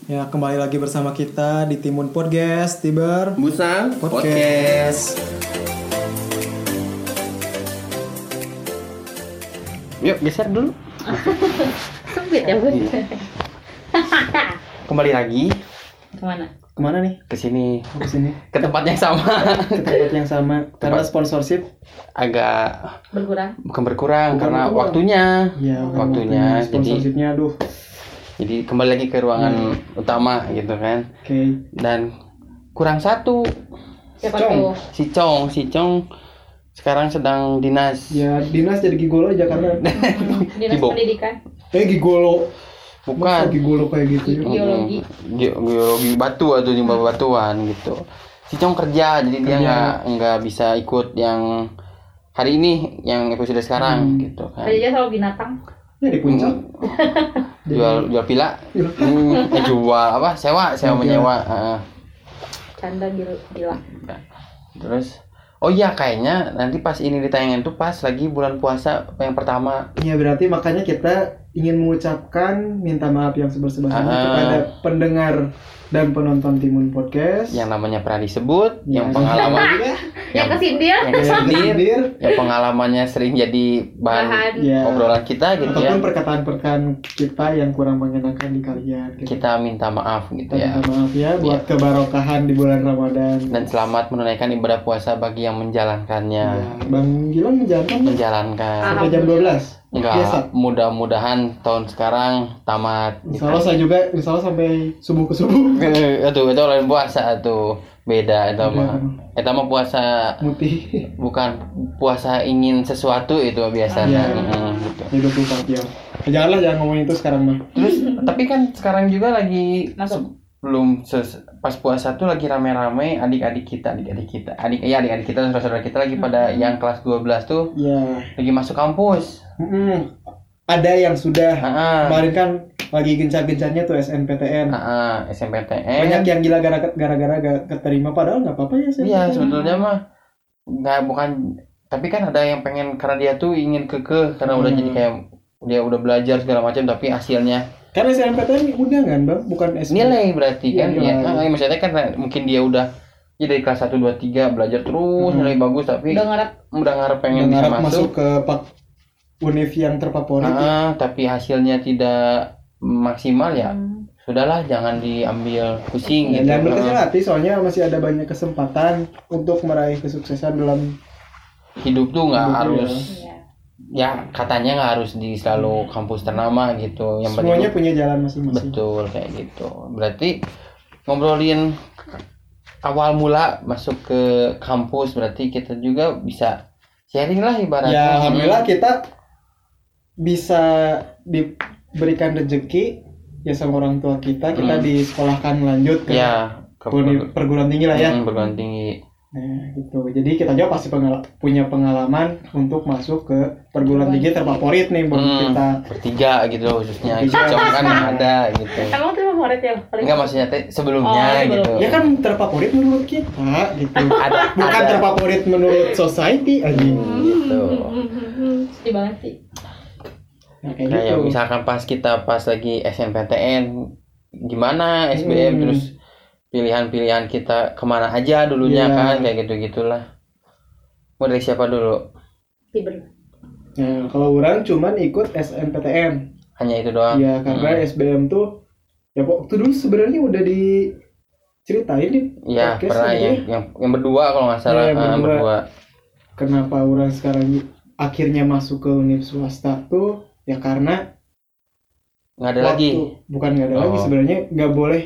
Ya, kembali lagi bersama kita di Timun Podcast, Tiber Busang Podcast. Yuk geser dulu. Sempit ya, Bun. Kembali lagi. Kemana nih? Ke sini. Ke sini. Ke tempat yang sama. Ke tempat yang sama. Karena sponsorship Agak Berkurang. bukan berkurang Bukan karena berkurang. waktunya. Ya, Waktunya. sponsorshipnya, aduh. Jadi kembali lagi ke ruangan utama gitu kan. Oke. Dan kurang satu. Siapa Cong. tuh? Si Cong sekarang sedang dinas. Ya, dinas jadi gigolo aja karena Dinas Ibu. Pendidikan. gigolo. Bukan. Masa gigolo kayak gitu ya? Geologi. Geologi batu atau nyumba batuan gitu. Si Cong kerja jadi dia nggak bisa ikut yang hari ini yang episode sekarang gitu kan. Kerja sama binatang. Ya di puncak. Jual pila. Jual apa? Sewa menyewa. Canda gila. Terus oh iya kayaknya nanti pas ini ditayangin tuh pas lagi bulan puasa yang pertama. Ya berarti makanya kita ingin mengucapkan minta maaf yang sebesar-besarnya kepada pendengar dan penonton Timun Podcast Yang namanya pernah disebut, Ya. yang pengalaman Yang kesindir. yang kesindir, Sindir, yang pengalamannya sering jadi bahan Bahan. ya, obrolan kita gitu ya. ataupun perkataan-perkataan kita yang kurang mengenakan di kalian gitu. Kita minta maaf gitu Kita ya. minta maaf ya buat kebarokahan di bulan Ramadan. Dan selamat menunaikan ibadah puasa bagi yang menjalankannya. Ya, Bang Gilang menjalankan Menjalankan. sampai jam 12. Biasa. Enggak, mudah-mudahan tahun sekarang tamat. Insya Allah saya juga, insya Allah sampai subuh ke subuh. Itu lain puasa tuh. Beda itu mah. Itu mah puasa Mutih. bukan puasa ingin sesuatu itu biasanya. Iya. Gitu. Di 24 jam. Jangan ngomongin itu sekarang mah. Terus tapi kan sekarang juga lagi Masuk. pas puasa tuh lagi rame-rame adik-adik kita saudara-saudara kita lagi pada yang kelas 12 tuh Ya. lagi masuk kampus. Ada yang sudah. Heeh. Kemarin kan lagi gencar-gencarnya tuh SNPTN. SMPTN. Banyak yang gila gara-gara gak keterima, padahal nggak apa-apa ya SNPTN. Iya sebetulnya mah nggak bukan, tapi kan ada yang pengen karena dia tuh ingin kekeh karena udah jadi kayak dia udah belajar segala macam tapi hasilnya Karena SNPTN undangan bang, bukan SD. nilai berarti kan Iya, ya. Maksudnya kan mungkin dia udah ya dari kelas 1 2 3 belajar terus nilai bagus tapi Udah ngarep pengen bisa Mengharap masuk ke univ yang terfavorit. tapi hasilnya tidak maksimal ya. Sudahlah jangan diambil pusing gitu. Dan berkecil hati soalnya masih ada banyak kesempatan untuk meraih kesuksesan dalam Hidup tuh nggak hidup, harus Iya. ya katanya nggak harus di selalu kampus ternama gitu. Yang semuanya penting punya jalan masing-masing. betul kayak gitu. Berarti ngobrolin awal mula masuk ke kampus berarti kita juga bisa sharing lah ibaratnya. Ya alhamdulillah kita bisa diberikan rezeki ya sama orang tua kita disekolahkan lanjut ke Ya ke perguruan tinggi lah ya. perguruan tinggi. Nah, gitu. Jadi kita juga pasti punya pengalaman untuk masuk ke perguruan tinggi terfavorit nih buat kita. Bertiga gitu khususnya. Bertiga. Cocok kan ada gitu. Emang tuh favorit ya? Enggak maksudnya sebelumnya Oh, gitu. Ya kan terfavorit menurut kita gitu. Ada Bukan terfavorit menurut society aja. gitu. Sedih banget sih. Nah, kayak Kayak gitu. misalkan pas lagi SNPTN gimana SBM terus pilihan-pilihan kita kemana aja dulunya Iya. kan kayak gitu-gitulah. Mau dari siapa dulu? Tiber. Nah, kalau orang cuman ikut SNPTN. Hanya itu doang. Ya, karena SBM tuh ya waktu dulu sebenarnya udah diceritain di Iya, podcast pernah gitu ya. yang berdua kalau nggak salah. Iya, yang berdua. Berdua. Kenapa orang sekarang akhirnya masuk ke univ swasta tuh ya karena Nggak ada lagi. bukan nggak ada lagi, sebenarnya nggak boleh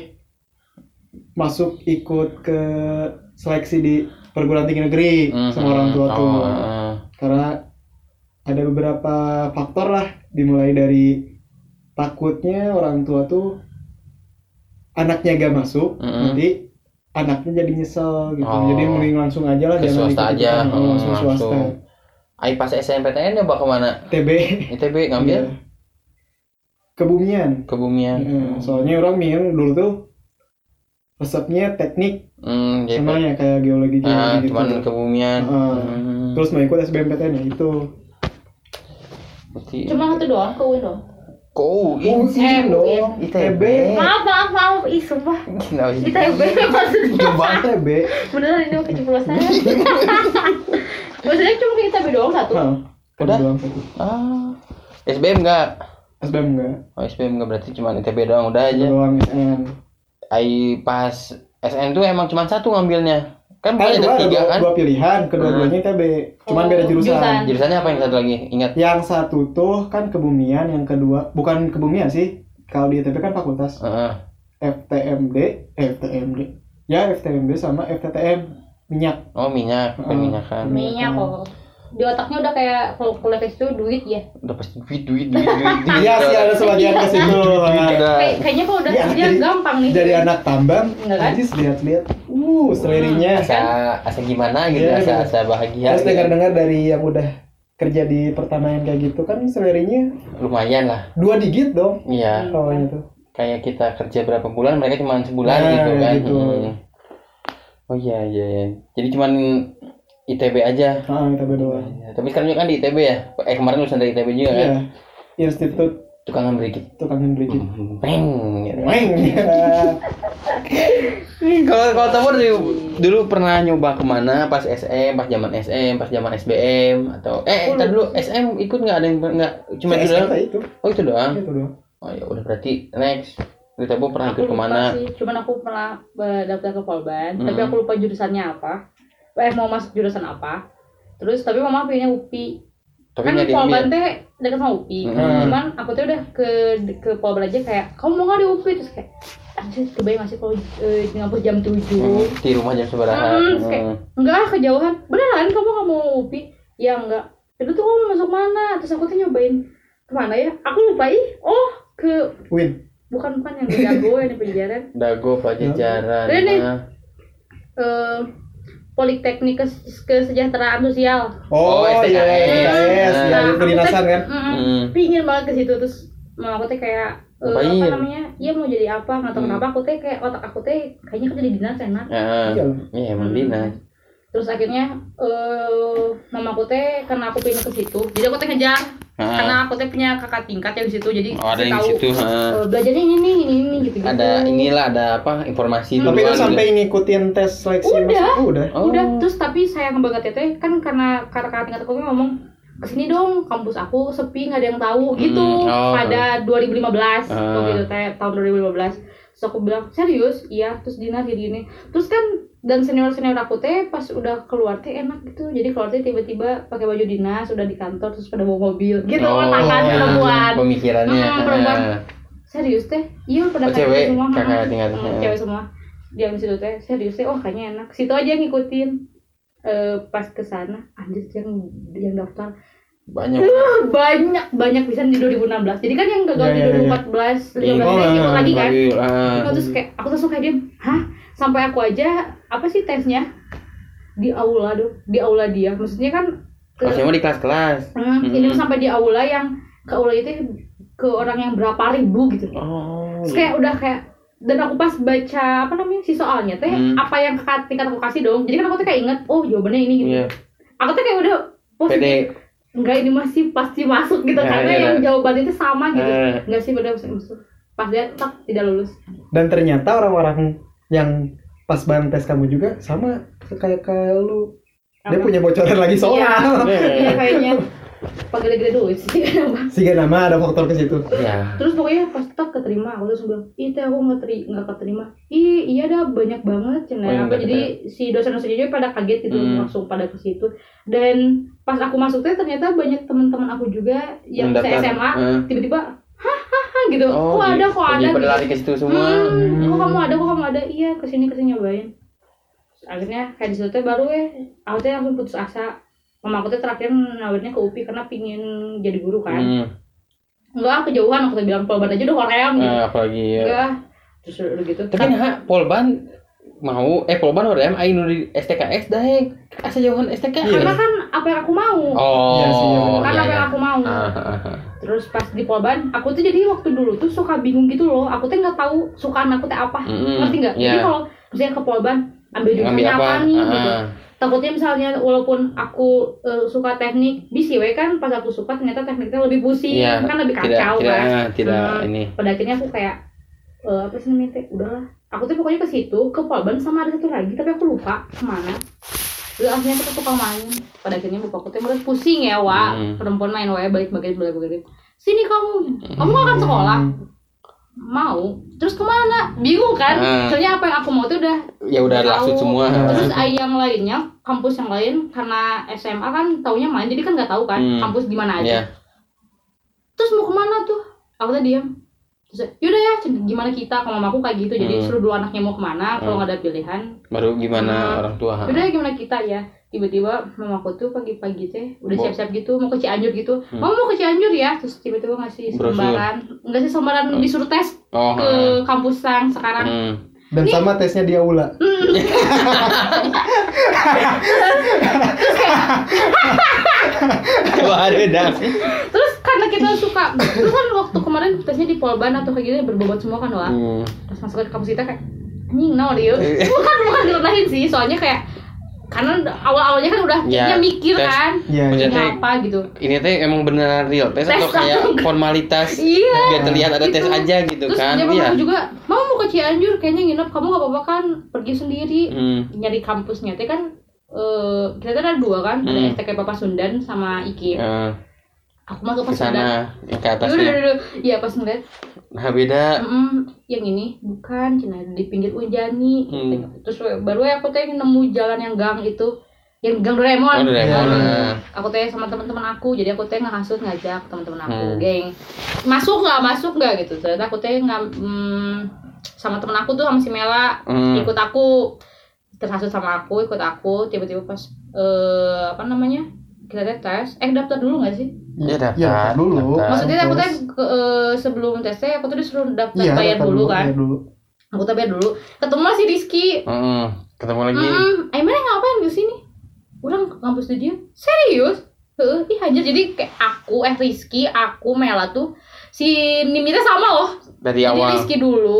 masuk ikut ke seleksi di perguruan tinggi negeri sama orang tua tuh. Karena ada beberapa faktor lah, dimulai dari takutnya orang tua tuh anaknya gak masuk, nanti anaknya jadi nyesel gitu. Jadi mending langsung aja lah, ke jangan swasta aja. langsung swasta. Ai pas SNPTN nyoba kemana? TB ITB ngambil Iya. Kebumian. Kebumian. Soalnya orang minum dulu tuh resepnya teknik Jadi sama ya kayak geologi gitu. cuman Kebumian. Terus mau ikut SBMPTN ya itu. Berarti Cuma satu doang ke UIN dong. Kau UIN dong, ITB. Maaf, sumpah. Gila, Di TB maksudnya. Coba TB. Beneran ini keceplosan. Maksudnya cuma kita TB doang satu. Heeh. Udah? Doang satu. SBM enggak? SBM enggak. Oh, SBM enggak berarti cuma ITB doang udah aja. Doang SN. Pas SN tuh emang cuma satu ngambilnya. Kan Kan ada 3 kan? dua pilihan, kedua-duanya TB. Cuman beda jurusan. Jurusannya apa yang satu lagi? Ingat? Yang satu tuh kan kebumian, yang kedua bukan kebumian sih. Kalau di ITB kan fakultas. FTMD. Ya FTMD sama FTTM minyak. Oh, minyak, perminyakan. Minyak kok. Di otaknya udah kayak kalau kuliah itu duit ya. Udah pasti duit. Iya sih ada sebagian ke situ. Kayaknya kalau udah kerja gampang nih. Jadi anak tambang, Enggak kan? Ajis lihat-lihat. Selerinya. Asa gimana gitu, Iya, asa bahagia. Terus dengar-dengar dari yang udah kerja di pertanian kayak gitu kan selerinya Lumayan lah. 2 digit dong. Iya. Awalnya tuh. Kayak kita kerja berapa bulan, mereka cuma sebulan gitu kan. Gitu. Oh iya. Jadi cuman ITB aja. ITB doang. Ya, tapi sekarang juga kan di ITB ya. Kemarin lulusan dari ITB juga kan. Iya. Institut Tukangan berikit. Peng. Gitu. Kalau Topor dulu pernah nyoba kemana pas SM, pas zaman SM, pas zaman SBM atau entar dulu SM ikut nggak ada yang nggak cuma itu doang? Itu. Oh itu doang. Itu doang. Oh ya udah berarti next. Kita pernah ikut kemana? Sih. Cuman aku pernah daftar ke Polban, tapi aku lupa jurusannya apa. Mau masuk jurusan apa. Terus tapi mama pilihnya UPI. Tapi kan Polban teh dekat sama UPI. Cuman aku tuh udah ke Polban aja kayak, kamu mau nggak di UPI? Terus kayak, anjir kebayang masih kalau di ngampus jam 7 di rumah jam seberapa? Enggak, kejauhan. Beneran kamu nggak mau UPI? Ya enggak. Itu tuh kamu masuk mana? Terus aku tuh nyobain kemana ya? Aku lupa ke Win. Bukan yang di Dago yang di Pajajaran. Dago Pajajaran. Ini Politeknik Kesejahteraan Sosial. Oh iya, SKS, ya kedinasan kan. Pingin banget ke situ terus mama aku teh kayak apa namanya? Iya mau jadi apa? Nggak tahu kenapa aku teh kayak otak aku teh kayaknya kerja di dinas enak. Iya emang dinas. Terus akhirnya mama aku teh karena aku pindah ke situ, jadi aku teh ngejar karena aku teh punya kakak tingkat yang di situ, jadi ada yang di situ. Belajarnya ini gitu. Ada apa informasi. Tapi itu sampai ngikutin tes seleksi udah. Terus tapi sayang banget ya teh kan karena kakak tingkat aku ngomong kesini dong, kampus aku sepi nggak ada yang tahu gitu pada 2015 gitu teh tahun 2015. Terus aku bilang serius, iya. Terus dinas gini. Terus kan dan senior aku teh pas udah keluar teh enak gitu. Jadi keluar teh tiba-tiba pakai baju dinas, udah di kantor terus pada bawa mobil gitu. Tangan perempuan. Pemikirannya. Perempuan. Serius teh? Iya pada cewek, semua. Cewek semua. Diam di situ teh. Serius teh, kayaknya enak. Situ aja ngikutin. Pas kesana, anjir yang daftar banyak bisa di 2016. Jadi kan yang gagal di 2014, 2015 ikut lagi kan. Terus kayak aku tuh suka diem, sampai aku aja apa sih tesnya di aula dia. Maksudnya kan di kelas-kelas. Ini sampai di aula yang ke aula itu ke orang yang berapa ribu gitu. Terus kayak udah kayak dan aku pas baca apa namanya si soalnya teh apa yang tingkat aku kasih dong. Jadi kan aku tuh kayak inget jawabannya ini gitu. Aku tuh kayak udah positif. Enggak, ini masih pasti masuk gitu karena yang jawaban itu sama gitu. Enggak sih benar masuk. Pas lihat tidak lulus. Dan ternyata orang-orang yang pas bahan tes kamu juga sama kayak lu. Dia punya bocoran lagi soal. Iya kayaknya. Gede-gede dulu sih nama ada faktor ke situ. Terus pokoknya pas keterima aku terus bilang, teh aku nggak keterima. Iya dah banyak banget jadi si dosen-dosennya juga pada kaget gitu langsung pada ke situ. Dan pas aku masuk teh ternyata banyak teman-teman aku juga yang SMA tiba-tiba gitu. Kok ada pada lari ke situ semua. Kok kamu ada? Iya kesini nyobain. Akhirnya kayak di situ teh baru aku teh langsung putus asa. Mama aku tuh terakhir nawarnya ke UPI karena pingin jadi guru kan. Enggak, kejauhan aku tuh bilang Polban aja udah hoream gitu. Apalagi ya. Enggak. Terus udah gitu. Tapi Polban mau Polban hoream aing nu di STKS dae. Asa jauhan STKS. Karena kan apa yang aku mau. Karena apa yang aku mau. Terus pas di Polban, aku tuh jadi waktu dulu tuh suka bingung gitu loh. Aku tuh enggak tahu sukaan aku tuh apa. Ngerti enggak? Jadi kalau misalnya ke Polban ambil jurusannya apa nih gitu. Takutnya misalnya walaupun aku suka teknik BCW kan pas aku suka ternyata tekniknya lebih pusing kan lebih kacau tidak ini. Pada akhirnya aku kayak apa sih namanya teh, udahlah aku tuh pokoknya ke situ, ke Polban sama ada satu lagi tapi aku lupa kemana. Udah akhirnya kita tukang main. Pada akhirnya bapakku tuh mulai pusing ya, perempuan main balik sini kamu gak akan sekolah? Mau, terus kemana? Bingung kan? Soalnya apa yang aku mau tuh udah langsung semua. Terus yang lainnya, kampus yang lain karena SMA kan taunya main, jadi kan nggak tahu kan kampus di mana aja. Terus mau kemana tuh? Aku tuh diam. Terus yaudah ya, gimana kita? Kalau mamaku kayak gitu, jadi suruh dulu anaknya mau kemana. Kalau nggak ada pilihan, baru gimana orang tua. Yaudah ya gimana kita ya. Tiba-tiba mamaku tuh pagi-pagi teh udah siap-siap gitu mau ke Cianjur gitu. Mama mau ke Cianjur ya, terus tiba-tiba ngasih lembaran, enggak sih lembaran disuruh tes ke kampus yang sekarang. Dan nih, sama tesnya di aula. Terus karena kita suka, terus kan waktu kemarin tesnya di Polban atau kayak gitu berbobot semua kan wah. Pas masuk ke kampus kita kayak anjing naon ieu. Bukan direnahin sih, soalnya kayak karena awal-awalnya kan udah mikir tes, kan apa gitu. Ini teh emang beneran real tes atau kayak formalitas biar terlihat ada tes aja gitu. Terus kan. Terus juga mau ke Cianjur kayaknya nginep, kamu gak apa-apa kan pergi sendiri. Nyari kampusnya teh kan kita tuh ada 2 kan, ada STK Pasundan sama IKIP. Aku mah ke Pasundan. Yang ke atasnya. Iya Pasundan. Nah beda. Yang ini bukan cina di pinggir Unjani. Terus baru aku teh nemu jalan yang gang itu, yang gang Doraemon. Aku teh sama teman-teman aku, jadi aku teh ngehasut ngajak teman-teman aku, geng masuk nggak gitu. Ternyata aku teh sama teman aku tuh sama si Mela ikut aku, terhasut sama aku ikut aku. Tiba-tiba pas apa namanya kita tes daftar dulu nggak sih? Iya daftar dulu. Maksudnya aku teh sebelum tesnya aku tuh disuruh daftar bayar dulu kan. Aku tuh bayar dulu. Ketemu si Rizky. Ketemu lagi. Mana ngapain di sini? Orang kampus dia. Serius? Ih anjir, jadi kayak aku Rizky, aku Mela tuh si Nimita sama loh. Dari awal. Rizky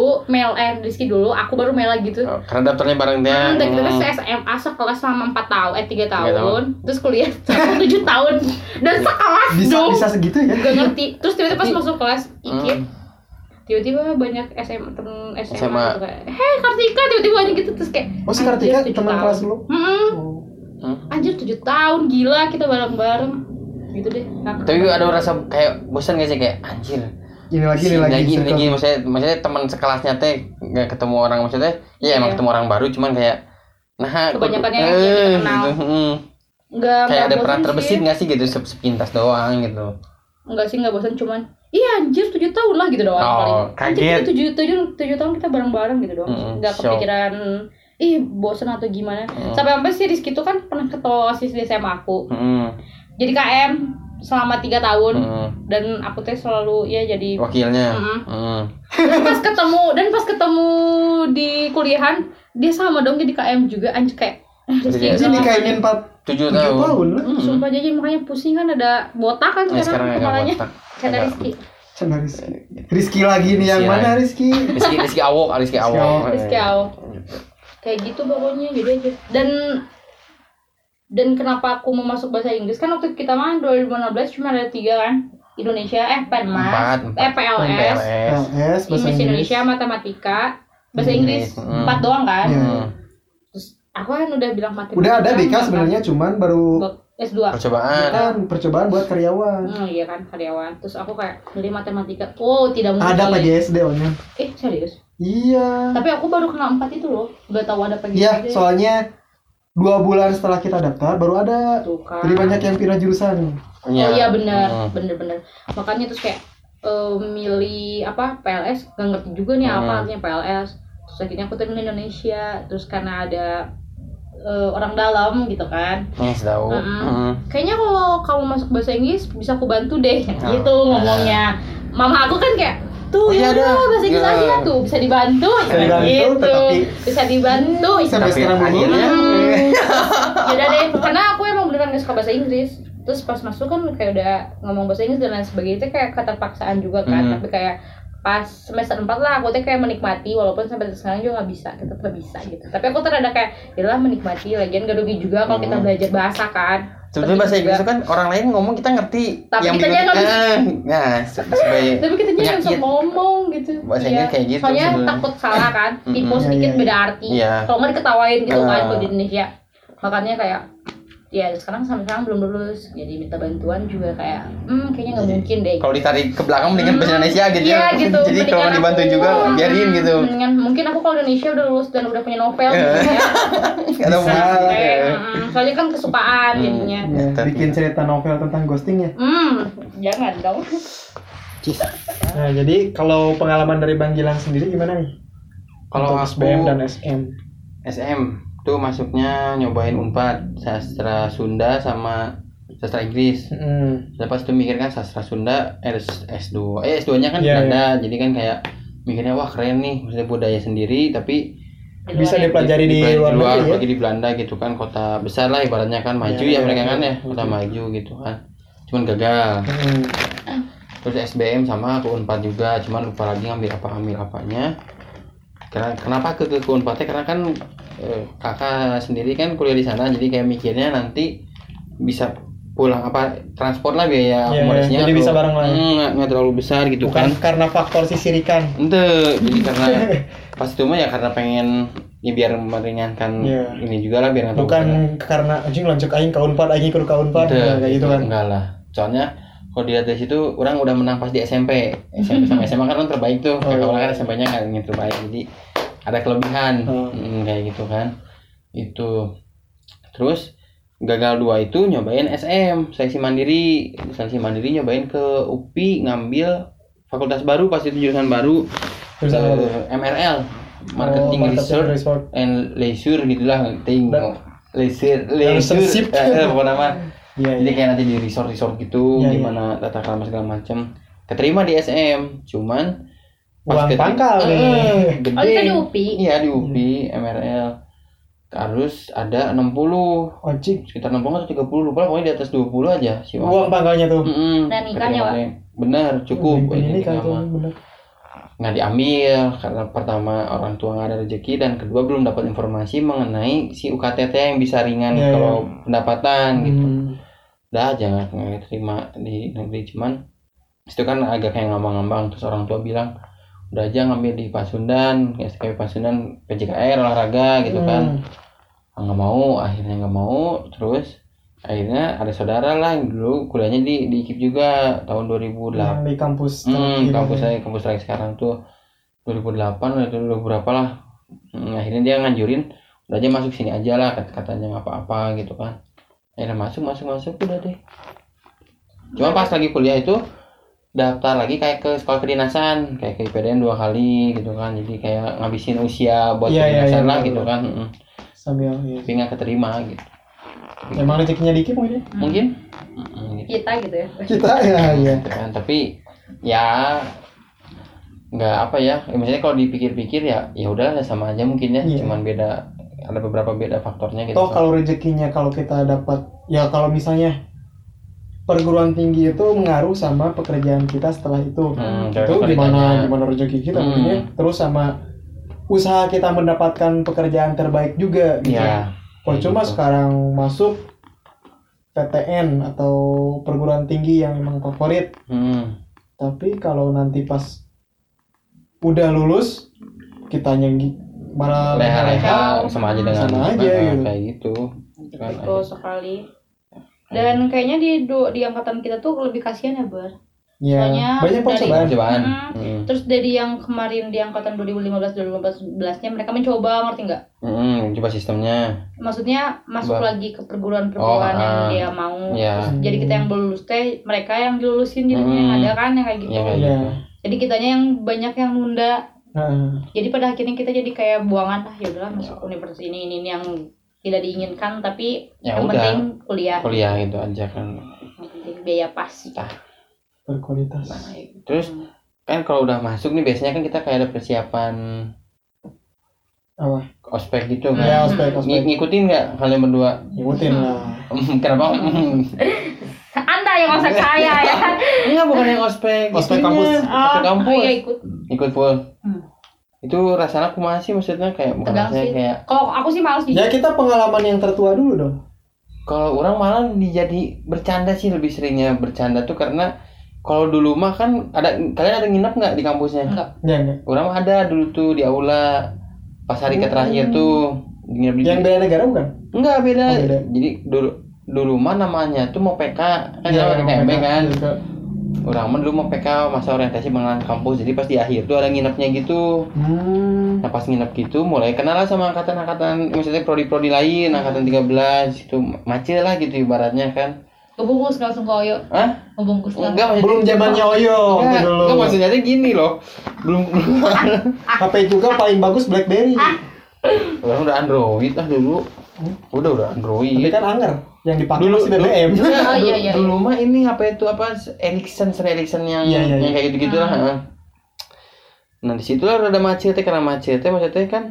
dulu, aku baru Mela gitu. Karena daftarnya bareng dia. Dan kita SMA sekelas selama 3 tahun. Terus kuliah 7 tahun. Dan sekelas dong. Bisa segitu ya? Gak ngerti. Terus tiba-tiba pas masuk kelas IKIP, tiba-tiba banyak temen SMA gitu kayak, hei Kartika, tiba-tiba banyak gitu. Terus kayak, oh si Kartika teman kelas lu? Anjir 7 tahun, gila kita bareng-bareng gitu deh. Tapi ada rasa kayak bosan gak sih, kayak anjir ini lagi maksudnya teman sekelasnya teh nggak ketemu orang, maksudnya emang ketemu orang baru, cuman kayak kebanyakannya yang kenal nggak kayak ada pernah terbesit nggak sih gitu sepintas doang gitu. Enggak sih, nggak bosan, cuman iya anjir 7 tahun lah gitu doang. Kaget. Anjir 7 tahun kita bareng-bareng gitu doang. Nggak kepikiran bosan atau gimana. Sampai si Rizky itu kan pernah ketua OSIS di SMA aku. Jadi KM selama 3 tahun dan aku teh selalu jadi wakilnya. Dan pas ketemu di kuliahan dia sama dong jadi KM juga, anjir kayak jadi KM-in 7 tahun. Sumpah jadi makanya pusing kan, ada botak kan sekarang kepalanya. Kayak Rizky lagi nih yang mana Rizky Awok. Kayak gitu pokoknya jadi aja. Dan kenapa aku mau masuk bahasa Inggris kan waktu kita mah 2015 cuma ada 3 kan, Indonesia PLS bahasa Indonesia, matematika, bahasa Inggris 4 doang kan. Terus aku kan udah bilang matematika udah ada BK sebenarnya, cuman baru S2 percobaan buat karyawan. Iya kan, karyawan. Terus aku kayak milih matematika. Tidak mungkin. Ada PGSD onnya. Serius? Iya. Tapi aku baru kena 4 itu loh. Gak tahu ada PGSD. Iya, soalnya 2 bulan setelah kita daftar baru ada. Jadi banyak yang pindah jurusan. Iya benar. Makanya terus kayak milih PLS, gak ngerti juga nih apa artinya PLS. Terus akhirnya aku milih Indonesia. Terus karena ada orang dalam gitu kan. Tahu. Kayaknya kalau kamu masuk bahasa Inggris bisa aku bantu deh gitu ngomongnya. Mama aku kan kayak bahasa Inggris aja tuh bisa dibantu gitu. Bisa dibantu sampai sekarang belum. Yaudah deh, karena aku emang beneran gak suka bahasa Inggris. Terus pas masuk kan kayak udah ngomong bahasa Inggris dan lain sebagainya, itu kayak keterpaksaan juga kan. Tapi kayak pas semester 4 lah aku tuh kayak menikmati, walaupun sampai sekarang juga tetap gak bisa gitu. Tapi aku tuh ada kayak yalah menikmati, lagian gak rugi juga kalau kita belajar bahasa kan. Sebetulnya bahasa Inggris itu kan orang lain ngomong kita ngerti. Tapi yang kita jangan tapi kita jangan langsung ngomong gitu. Bahasa Inggris kayak gitu. Soalnya takut salah kan. Tipe sedikit beda arti. Kalau nggak diketawain gitu kan kalau di Indonesia. Makanya kayak ya sekarang sampai sekarang belum lulus, jadi minta bantuan juga kayak kayaknya nggak mungkin deh. Kalau ditarik ke belakang mendingan bahasa Indonesia gitu ya. Gitu. Jadi kalau mau dibantu juga biarin gitu. Mungkin aku kalau Indonesia udah lulus dan udah punya novel gitu ya. Soalnya kan kesukaan jadinya. Bikin cerita novel tentang ghosting ya. Jangan dong. Nah, jadi kalau pengalaman dari Bang Gilang sendiri gimana nih? Kalau SBM dan SM tuh masuknya nyobain Unpad sastra Sunda sama sastra Inggris. Lepas itu mikir kan sastra Sunda S2-nya kan Belanda. Jadi kan kayak mikirnya wah keren nih, maksudnya budaya sendiri tapi bisa dipelajari di luar lagi di Belanda gitu kan, kota besar lah ibaratnya kan, maju mereka kan ya, kota maju gitu kan. Cuman gagal. Terus SBM sama ke Unpad juga, cuman lupa lagi ngambil apanya. Kenapa ke Unpadnya? Karena kan kakak sendiri kan kuliah di sana, jadi kayak mikirnya nanti bisa pulang transport lah biaya akomodasinya. Jadi bisa bareng lah. Nggak terlalu besar gitu. Bukan karena faktor sisirikan. Jadi karena pas itu mah ya karena pengen ya biar meringankan ini juga lah biar nggak. Bukan karena anjing lanjut aing ke Unpad, aing ikut ke Unpad kayak gitu kan. Enggak lah. Soalnya kalau dilihat dari situ orang udah menang pas di SMP sama SMA kan terbaik tuh. Kalau kan SMP-nya nggak ingin terbaik, jadi ada kelebihan kayak gitu kan. Itu terus gagal 2 itu nyobain SM seleksi mandiri nyobain ke UPI, ngambil fakultas baru pas itu, jurusan baru MRL, Marketing Research and Leisure gitulah, leisure apa nama. Jadi kayak nanti di resort gitu, gimana tata krama segala macam. Keterima di SM, cuman uang pangkal nih. Gede. Itu di UPI. Iya di UPI MRL. Harus ada 60. Sekitar 60 atau 30 lupa, pokoknya di atas 20 aja sih. Uang pangkalnya tuh. Dan nikahnya, Pak. Bener, cukup. Ini kan bener. Nggak diambil karena pertama orang tua nggak ada rezeki, dan kedua belum dapat informasi mengenai si UKTT yang bisa ringan kalau pendapatan gitu. Udah aja nggak terima di negeri, cuman itu kan agak kayak ngambang-ngambang. Terus orang tua bilang udah aja ngambil di Pasundan, SKP Pasundan PJKR olahraga gitu kan. Akhirnya nggak mau. Terus akhirnya ada saudara lah yang dulu kuliahnya di IKIP juga tahun 2008 di kampus kampus saya sekarang tuh 2008 atau 2000 berapa lah. Akhirnya dia nganjurin udah aja masuk sini aja lah, katanya nggak apa-apa gitu kan. Akhirnya masuk udah deh. Cuma pas lagi kuliah itu daftar lagi kayak ke sekolah kedinasan, kayak ke IPDN 2 kali gitu kan. Jadi kayak ngabisin usia buat kedinasan lah gitu kan. Sambil tapi nggak keterima gitu. Emang rezekinya dikit mungkin? Gitu. Kita ya. Kan, tapi ya nggak apa ya. Maksudnya kalau dipikir-pikir ya udah sama aja mungkin ya. Cuman beda, ada beberapa beda faktornya gitu. Kalau rezekinya kalau kita dapat ya, kalau misalnya perguruan tinggi itu mengaruh sama pekerjaan kita setelah itu. Itu gimana rezeki kita mungkin. Terus sama usaha kita mendapatkan pekerjaan terbaik juga gitu. Kalau cuma sekarang masuk PTN atau perguruan tinggi yang memang favorit, tapi kalau nanti pas udah lulus kitanya malah leha-leha sama aja dengan gitu. Kayak gitu. Betul sekali. Dan kayaknya di angkatan kita tuh lebih kasihan ya, Bar. Soalnya banyak percobaan. Terus dari yang kemarin di angkatan 2015-2014-nya mereka mencoba, ngerti nggak? Coba sistemnya. Maksudnya masuk lagi ke perguruan yang dia mau. Terus jadi kita yang belum lulus mereka yang dilulusin jadinya. Ada kan yang kayak gitu. Jadi kitanya yang banyak yang nunda. Jadi pada akhirnya kita jadi kayak buangan lah, ya udahlah masuk universitas ini yang tidak diinginkan, tapi yang penting kuliah gitu aja kan. Yang penting biaya pas. Berkualitas. Nah, terus kan kalau udah masuk nih biasanya kan kita kayak ada persiapan ospek gitu kan. Ya, ospek. Ngikutin nggak kalian berdua? Ngikutin lah. Kenapa? Anda yang ospek saya ya. Enggak, bukan yang ospek. Ospek kampus. Oh iya, ikut full. Itu rasanya aku masih maksudnya kayak bukan rasanya kayak. Kalau aku sih males Ya kita pengalaman yang tertua dulu dong. Kalau orang malah jadi bercanda sih, lebih seringnya bercanda tuh karena kalau dulu mah kan kalian ada nginep nggak di kampusnya? Enggak. Orang mah ada dulu tuh di aula pas hari terakhir tuh nginep di. Yang beda negara bukan? Enggak beda. Jadi dulu mah namanya tuh mau PK kan pakai KMB kan. Orang mah dulu mau PK masa orientasi pengenalan kampus, jadi pas di akhir tuh ada nginepnya gitu. Nah pas nginep gitu mulai kenal lah sama angkatan misalnya prodi lain, angkatan 13 itu macet lah gitu ibaratnya kan. Ngebungkus langsung ke Oyo. Hah? Ngebungkus Enggak, belum zamannya Oyo dulu. Enggak, maksudnya gini loh. Belum HP juga paling bagus BlackBerry. Orang udah Android lah dulu. Udah Android. Tapi kan Anger yang dipakai masih BBM. Iya. Dulu mah ini apa itu Ericsson yang kayak gitu-gitu lah. Nah di situ lah ada macetnya, karena macetnya maksudnya kan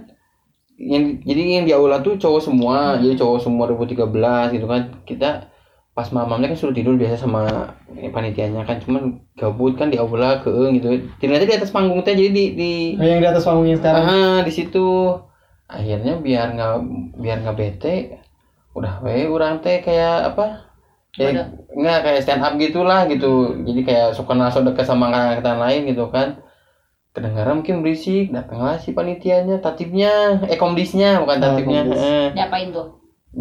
yang di aula tuh cowok semua, jadi cowok semua 2013 gitu kan. Kita pas malamnya kan suruh tidur biasa sama panitianya kan, cuman gabut kan di aula gitu. Ternyata di atas panggung teh, jadi di yang di atas panggung yang sekarang. Di situ. Akhirnya biar nggak bete, udah orang teh kayak apa? Nggak kayak stand up gitulah gitu. Jadi kayak sok kenal sok dekat sama angkatan lain gitu kan. Kedengaran mungkin berisik, datanglah si panitianya, tatipnya, komdisnya bukan tatipnya. Diapain tuh?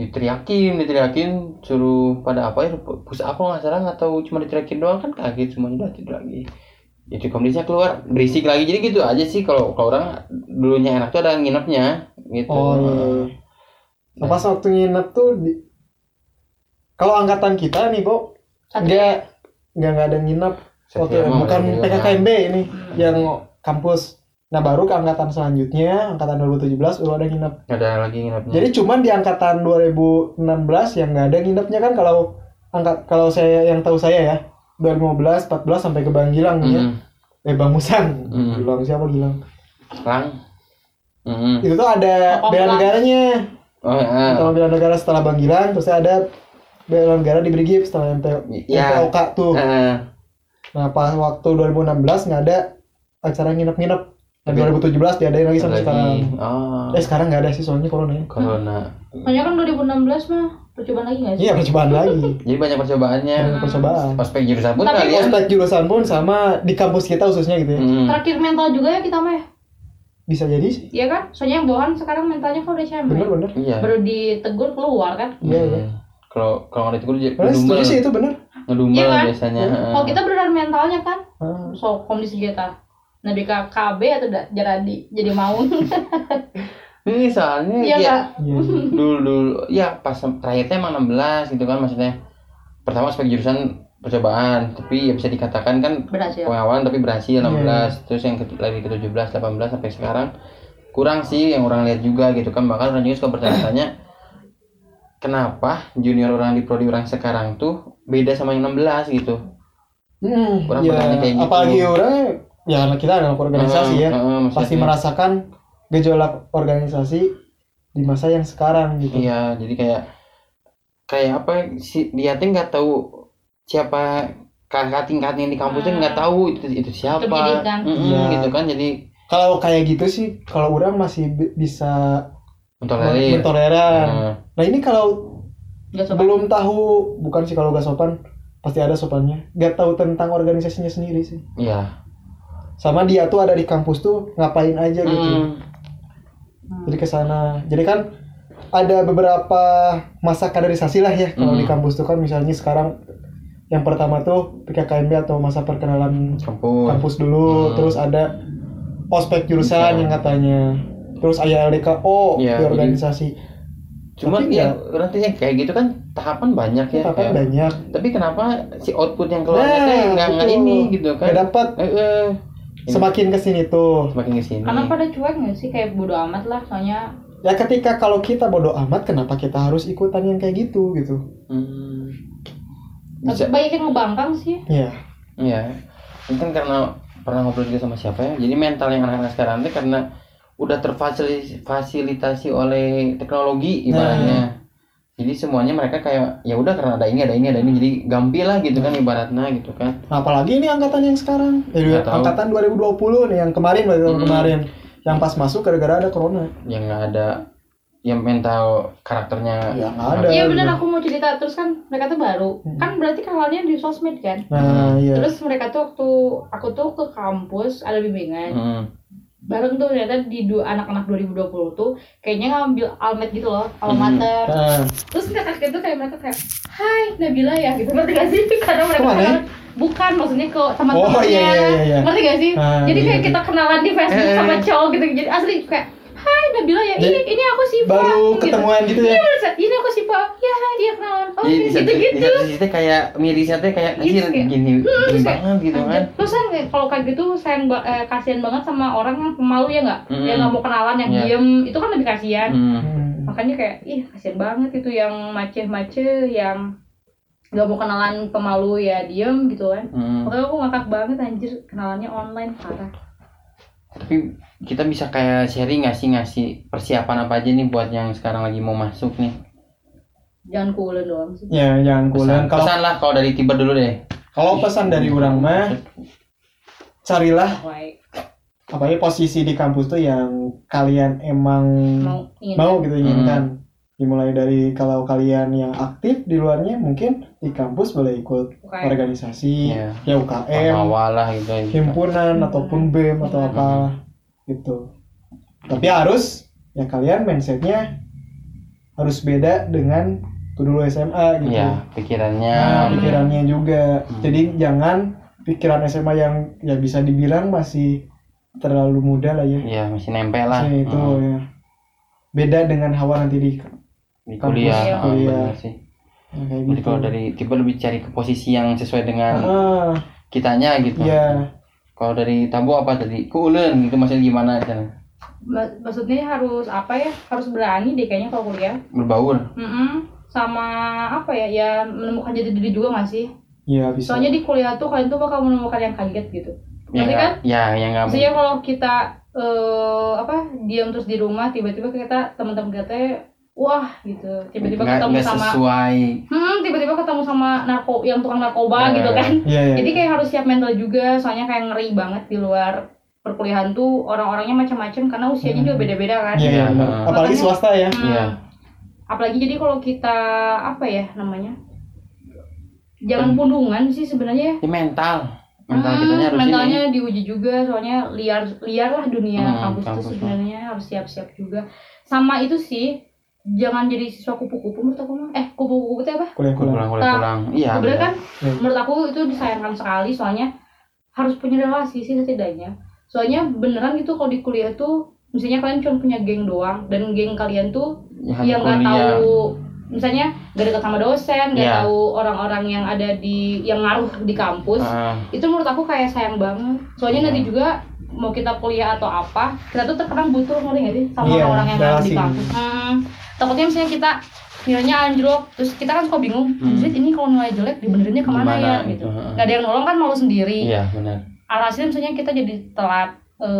Diteriakin, suruh pada apa ya? Push up nggak salah, atau cuma diteriakin doang kan, kaget semuanya, udah tidur lagi. Jadi komdisnya keluar, berisik lagi, jadi gitu aja sih. Kalau orang dulunya enak tuh ada nginepnya gitu. Nah, pas waktu nginep tuh kalau angkatan kita nih kok nggak ada nginep. Bukan PKKMB ini yang kampus. Nah baru ke angkatan selanjutnya, angkatan 2017 baru ada nginep. Ada lagi nginepnya. Jadi cuman di angkatan 2016 yang nggak ada nginepnya kan. Kalau saya yang tahu saya ya 2015, 14 sampai ke Bang Gilang nih ya. Bang Musang. Gilang siapa Gilang? Lang. Itu tuh ada bela negaranya. Kalau bela negara setelah Bang Gilang, terus ada bela negara di Brigip setelah MPOK tuh. Nah pas waktu 2016 nggak ada acara nginep-nginep. Dan 2017 diadain lagi sampai sekarang. Sekarang nggak ada sih soalnya corona. Soalnya kan 2016 mah percobaan lagi nggak sih? Iya percobaan lagi. Jadi banyak percobaannya. Percobaan. Ospek jurusan pun kali ya. Ospek jurusan pun sama di kampus kita khususnya gitu ya. Terakhir mental juga ya kita mah. Bisa jadi sih. Iya kan? Soalnya yang bawahan sekarang mentalnya kalau udah CM. Bener. Iya. Baru ditegur keluar kan? Iya. Kalau nggak ditegur jadi ngedumel. Sih itu bener. Ngedumel kan? Biasanya. Kalau kita beneran mentalnya kan. So kondisi kita. Nah di KB atau jadi mau. Ini soalnya dulu ya pas terakhirnya emang 16 gitu kan, maksudnya pertama ospek jurusan percobaan, tapi ya bisa dikatakan kan pengawalan tapi berhasil 16. Terus yang lagi ke 17, 18 sampai sekarang kurang sih yang orang lihat juga gitu kan. Bahkan orang juga suka bertanya-tanya kenapa junior orang di prodi orang sekarang tuh beda sama yang 16 gitu. Orang bertanya kayak gitu. Apalagi orang ya kita anak organisasi ya, pasti merasakan gejolak organisasi di masa yang sekarang gitu. Iya, jadi kayak apa sih, dia tuh nggak tahu siapa kakak tingkatnya di kampusnya, nggak tahu itu siapa. Gitu kan. Jadi kalau kayak gitu sih, kalau orang masih bisa mentoleran. Nah ini kalau belum tahu, bukan sih kalau gak sopan, pasti ada sopannya. Gak tahu tentang organisasinya sendiri sih. Iya. Sama dia tuh ada di kampus tuh ngapain aja gitu. Jadi kesana. Jadi kan ada beberapa masa kaderisasi lah ya kalau di kampus tuh kan. Misalnya sekarang yang pertama tuh PKKMB atau masa perkenalan kampus dulu. Terus ada ospek jurusan yang katanya. Terus LDKO di organisasi. Cuma ya nantinya kayak gitu kan tahapan banyak ya. Tahapan banyak. Tapi kenapa si output yang keluarnya teh nggak ini gitu kan? Nggak dapat. Semakin kesini tuh. Karena pada cuek nggak sih, kayak bodo amat lah soalnya. Ya ketika kalau kita bodo amat, kenapa kita harus ikutan yang kayak gitu? Tapi banyak yang ngebangkang sih. Iya. Mungkin karena pernah ngobrol juga sama siapa ya. Jadi mental yang anak-anak sekarang itu karena udah terfasilitasi oleh teknologi ibaratnya. Jadi semuanya mereka kayak ya udah karena ada ini jadi gampil lah gitu kan ibaratnya gitu kan. Nah, apalagi ini angkatan yang sekarang. Angkatan 2020 nih yang kemarin yang pas masuk gara-gara ada corona. Yang nggak ada yang mental karakternya ya ada. Iya benar, aku mau cerita. Terus kan mereka tuh baru kan berarti awalnya di sosmed kan. Iya. Terus mereka tuh waktu aku tuh ke kampus ada bimbingan bareng tuh, ternyata di anak-anak 2020 tuh kayaknya ngambil almet gitu loh, almater. Terus kakak itu kayak mereka kayak, hai Nabila ya gitu, ngerti gak sih? Karena mereka bukan, maksudnya ke teman-temannya, iya. Ngerti gak sih? Jadi kayak kita kenalan di Facebook sama cowok gitu, jadi asli kayak, hai Nabila ya, ini aku Siva. Baru ketemuan gitu ya? Iya, ini aku Siva. Ya, dia kenalan. Oh, gitu-gitu. Itu kayak mirisnya tuh kayak gini banget gitu kan. Terus kan kalau kayak gitu kasihan banget sama orang yang pemalu ya nggak? Yang nggak mau kenalan, yang diem, itu kan lebih kasihan. Makanya kayak, kasihan banget itu yang maceh-maceh, yang nggak mau kenalan, pemalu ya diem gitu kan. Makanya aku ngakak banget anjir, kenalannya online, parah. Tapi kita bisa kayak sharing ngasih persiapan apa aja nih buat yang sekarang lagi mau masuk nih. Jangan kuulen doang sih. Ya, jangan kuulen. Pesan lah kalau dari Tiber dulu deh. Kalau pesan dari orang mah, carilah apa ya posisi di kampus tuh yang kalian emang mau gitu inginkan. Dimulai dari kalau kalian yang aktif di luarnya, mungkin di kampus boleh ikut organisasi, ya UKM, awalah gitu, himpunan ataupun BEM atau apa gitu. Tapi harus ya kalian mindsetnya harus beda dengan dulu SMA gitu. Ya, pikirannya juga. Jadi jangan pikiran SMA yang ya bisa dibilang masih terlalu muda lah ya. Iya, masih nempel lah. Itu ya. Beda dengan hawa nanti di kuliah. Benar sih. Jadi gitu. Kalau dari tipe lebih cari ke posisi yang sesuai dengan kitanya gitu. Iya. Kalau dari Tabu apa tadi? Kuulen gitu, maksudnya gimana cara? Maksudnya harus apa ya? Harus berani deh kayaknya kalau kuliah. Berbaur. Sama apa ya? Ya menemukan jati diri juga nggak sih? Iya bisa. Soalnya di kuliah tuh kalian tuh bakal menemukan yang kaget gitu. Ngerti kan? Ya, yang nggak. Maksudnya kalau kita diam terus di rumah, tiba-tiba kita teman-teman kita wah gitu, tiba-tiba ketemu sama tiba-tiba ketemu sama yang tukang narkoba gitu kan. Jadi kayak harus siap mental juga, soalnya kayak ngeri banget di luar perkuliahan tuh orang-orangnya macam-macam karena usianya juga beda-beda kan. Apalagi swasta ya. Apalagi jadi kalau kita jangan pundungan sih sebenarnya. Mentalnya harus mentalnya diuji juga, soalnya liar lah dunia kampus itu sebenarnya harus siap-siap juga. Sama itu sih, jangan jadi siswa kupu-kupu menurut aku mah. Kupu-kupu itu apa? Kulang. Iya. Bener kan? Menurut aku itu disayangkan sekali, soalnya harus punya relasi sih setidaknya. Soalnya beneran gitu kalau di kuliah tuh, misalnya kalian cuma punya geng doang, dan geng kalian tuh yang nggak tahu, misalnya gak dekat sama dosen, gak tahu orang-orang yang ada yang ngaruh di kampus, itu menurut aku kayak sayang banget. Soalnya nanti juga mau kita kuliah atau apa, kita tuh terkadang butuh ngerti gak sih sama orang-orang yang ngaruh di kampus. Takutnya misalnya kita nilainya anjlok, terus kita kan kok bingung, ini kalau nilai jelek dibenerinnya kemana ya gitu. Gak ada yang nolong kan, malu sendiri. Iya benar. Alhasil misalnya kita jadi telat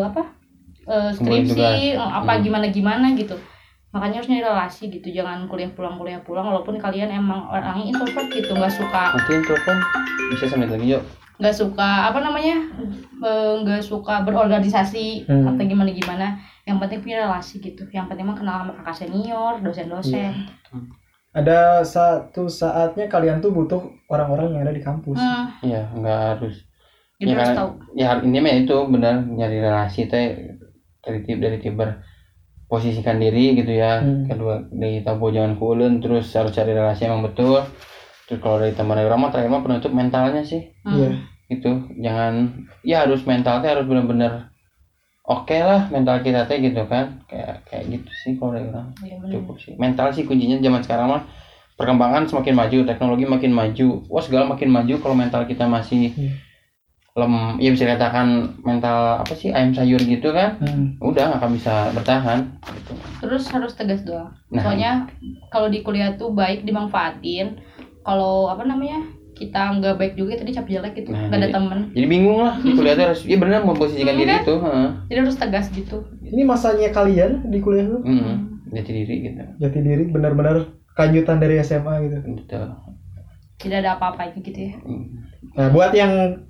skripsi gimana gitu. Makanya harus nyari relasi gitu, jangan kuliah pulang walaupun kalian emang orangnya introvert gitu, nggak suka. Nanti introvert bisa sampai lagi yuk. Nggak suka nggak suka berorganisasi atau gimana. Yang penting punya relasi gitu. Yang penting mah kenal sama kakak senior, dosen-dosen. Ada satu saatnya kalian tuh butuh orang-orang yang ada di kampus. Iya, nggak harus. Jadi harus tahu. Ya intinya itu benar, nyari relasi dari Tiber. Posisikan diri gitu ya. Kedua dari Tabu jangan kuulen, terus harus cari relasi yang betul. Terus kalau dari teman Rama terakhir mah penutup mentalnya sih. Gitu. Jangan harus mentalnya harus benar-benar oke lah mental kita gitu kan. Kayak gitu sih kalau dari orang. Cukup sih. Mental sih kuncinya zaman sekarang mah. Perkembangan semakin maju, teknologi makin maju. Segala makin maju kalau mental kita masih ya bisa dikatakan mental ayam sayur gitu kan, udah nggak akan bisa bertahan gitu. Terus harus tegas doang. Soalnya kalau di kuliah tuh baik dimanfaatin, kalau kita nggak baik juga kita dicap jelek gitu, nggak ada temen. Jadi bingung lah di kuliah tuh harus benar memposisikan diri itu. Jadi harus tegas gitu. Ini masanya kalian di kuliah tuh jati diri gitu. Jati diri benar-benar kelanjutan dari SMA gitu. Betul. Tidak ada apa-apanya gitu ya. Nah buat yang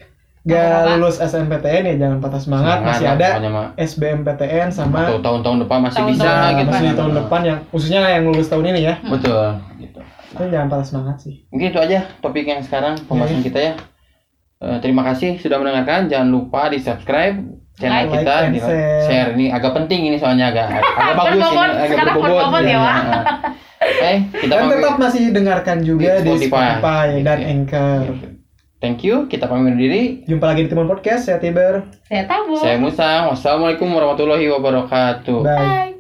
gak lulus SNMPTN ya jangan patah semangat, masih ada SBMPTN sama atau tahun-tahun depan masih bisa gitu. Masih tahun depan yang khususnya yang lulus tahun ini ya. Betul gitu. Tapi jangan patah semangat sih. Mungkin itu aja topik yang sekarang pembahasan kita ya. Terima kasih sudah mendengarkan. Jangan lupa di-subscribe channel kita, share. Ini agak penting ini soalnya agak bagus ini, agak berbobot ya. Kita tetap masih dengarkan juga di Spotify dan Anchor. Thank you, kita pamit diri. Jumpa lagi di Timun Podcast. Saya Tiber. Saya Tabu. Saya Musa. Wassalamualaikum warahmatullahi wabarakatuh. Bye.